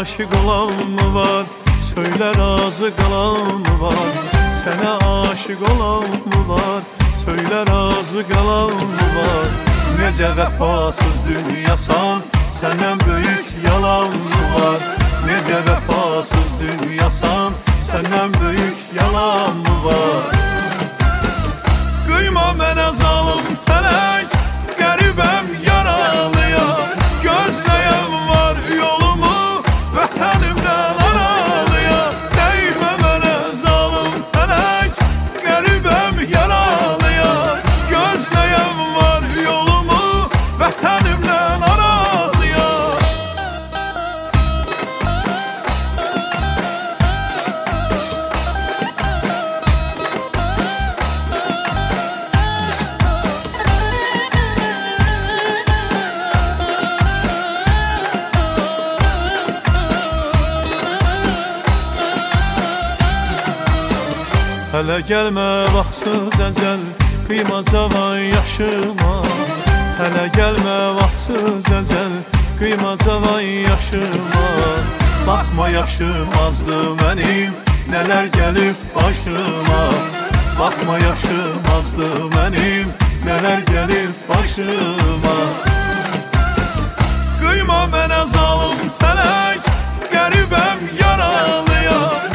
aşık olan mı var? Söyle razı kalan mı var? Sana aşık olan mı var? Söyle razı kalan mı var? Nece vefasız dünyasan, senden büyük yalan mı var? Nece vefasız dünyasan, senden büyük yalan mı var? Kıyma mənə zalim felek, qəribəm yaralıyam. Gözləyəm var yolumu, vətənimdən aralıyam. Dəymə mənə zalim felek, qəribəm yaralıyam. Gözləyəm var yolumu, vətənimdən aralıyam. Hələ gəlmə vaxtsız əcəl, qıyma cavan yaşıma. Hələ gəlmə vaxtsız əcəl, qıyma cavan yaşıma. Baxma yaşım azdı mənim, nələr gəlib başıma. Baxma yaşım azdı mənim, nələr gəlib başıma. Qıyma mənə zalim felek, qəribəm yaralıyam.